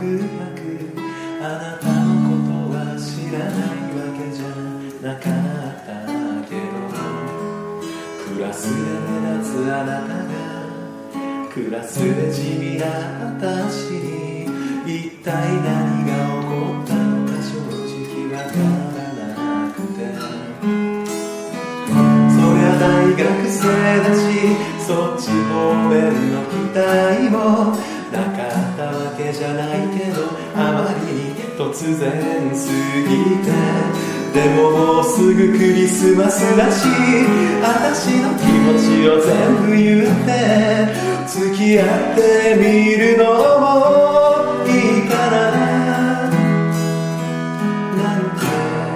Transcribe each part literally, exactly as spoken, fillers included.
あなたのことは知らないわけじゃなかったけど、クラスで目立つあなたがクラスで地味な私に一体何が起こったのか正直わからなくて、そりゃ大学生だしそっち方面の期待もなかったわけじゃないけど、あまりに突然すぎて、でももうすぐクリスマスだし、私の気持ちを全部言って付き合ってみるのもいいかななんて、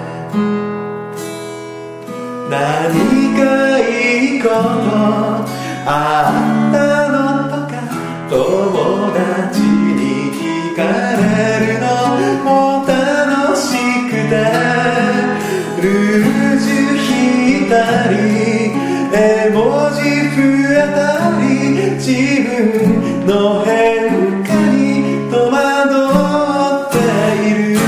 何かいいことあったのとか友達に聞かれるのも楽しくて、ルージュ引いたり絵文字増えたり自分の変化に戸惑っている。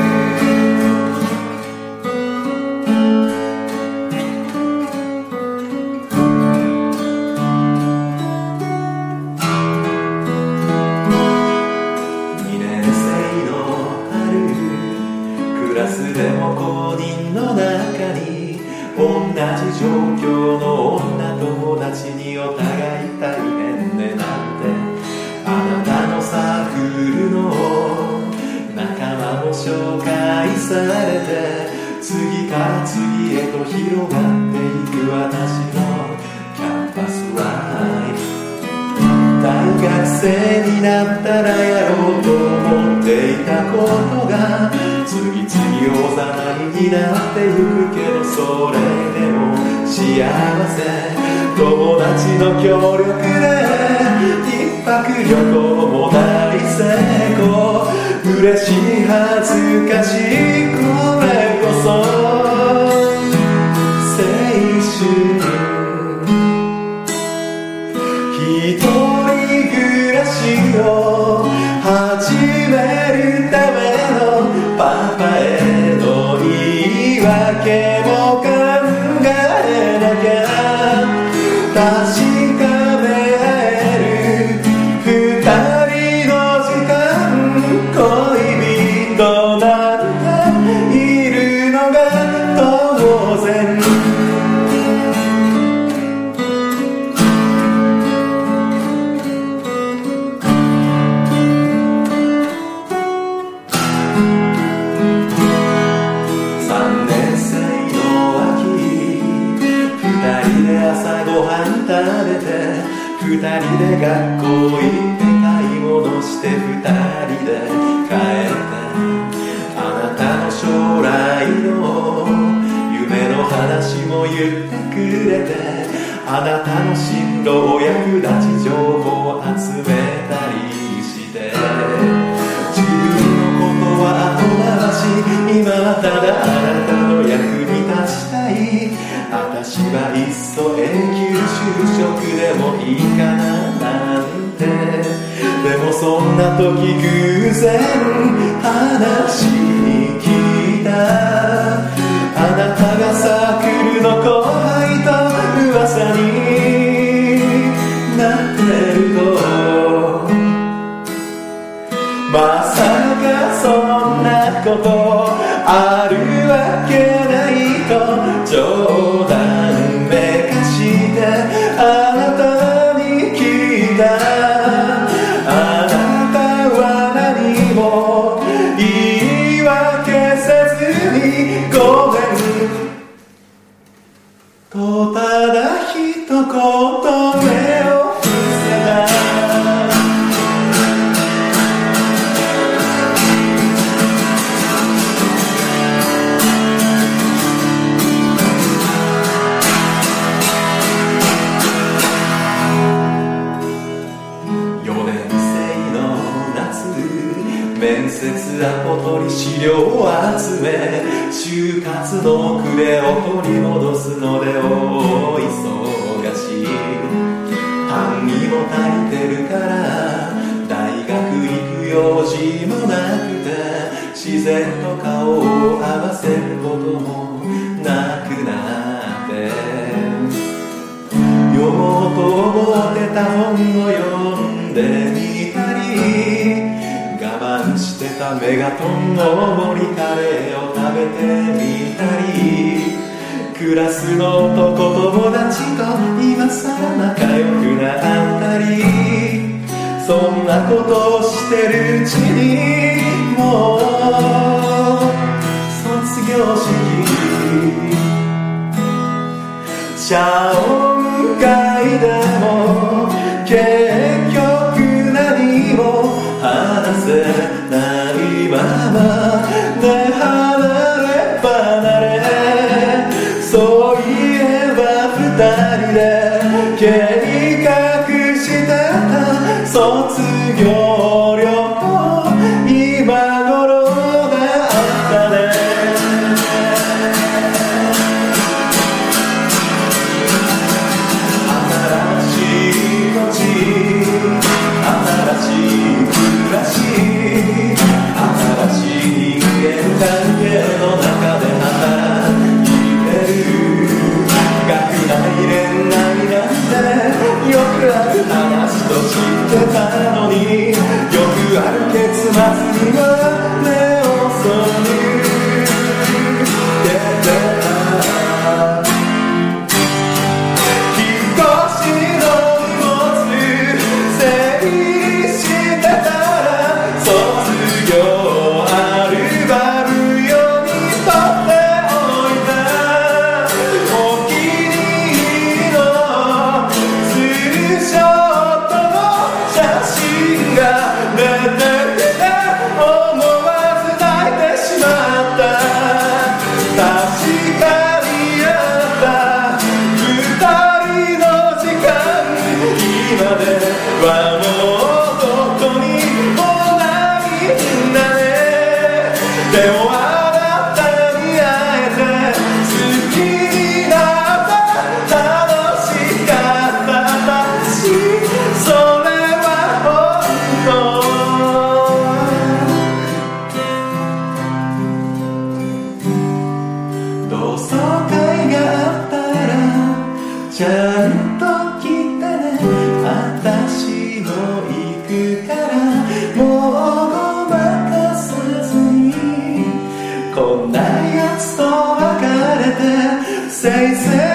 クラスでも公認の中に同じ状況の女友達にお互い大変でなんて、あなたのサークルの仲間も紹介されて、次から次へと広がっていく私のキャンパスライフ。大学生になったらやろうと思っていたことが次々おざなりになってゆくけど、それでも幸せ。友達の協力で一泊旅行も大成功。嬉しい恥ずかしいこれこそ青春。一人暮らしを始めるためのパパへの言い訳も考えなきゃ、確かめ合える二人の時間、恋人なんているのが当然。朝ごはん食べて二人で学校行って買い物して二人で帰って、あなたの将来の夢の話も言ってくれて、あなたの進路お役立ち情報を集めたりして、自分のことは後回し、今はただあなたの役に立ちたい。私はいっそ永久就職でもいいかななんて、でもそんな時偶然話に聞いた、あなたがサークルの後輩と噂になってると、まさかそんなことあるわけないと冗談めかしてあなたに聞いた。あなたは何も言い訳せずにごめんとただ一言目を伏せた。面接アポ取り資料を集め、就活の遅れを取り戻すので大忙しい。単位も足りてるから大学行くよ用事もなくて自然と顔を合わせることもなくなって読もうと思ってた本を読んでみたり我慢してたメガトンの盛りカレーを食べてみたりクラスの男友達と今さら仲良くなったりそんなことをしてるうちにもう卒業式謝恩会でも結局何も話せないままね離れ離れそういえば二人で計画してた卒業旅行今頃であったね新しい土地新しい暮らし新しい人間関係の中で働いてる学内恋愛なんてよくある話と知ってたのによくある結末には目を背けてた引っ越しの荷物整理してたら卒業アルバム読み取っておいたお気に入りのツーショットの写真が出てきて思わず泣いてしまった確かにあった二人の時間今ではもうどこにもないんだねでもあなたに会えて好きになった楽しかったしそれは本当同窓会があったらちゃんと来てね私も行くからもうごまかさずにこんなやつと別れてせいぜい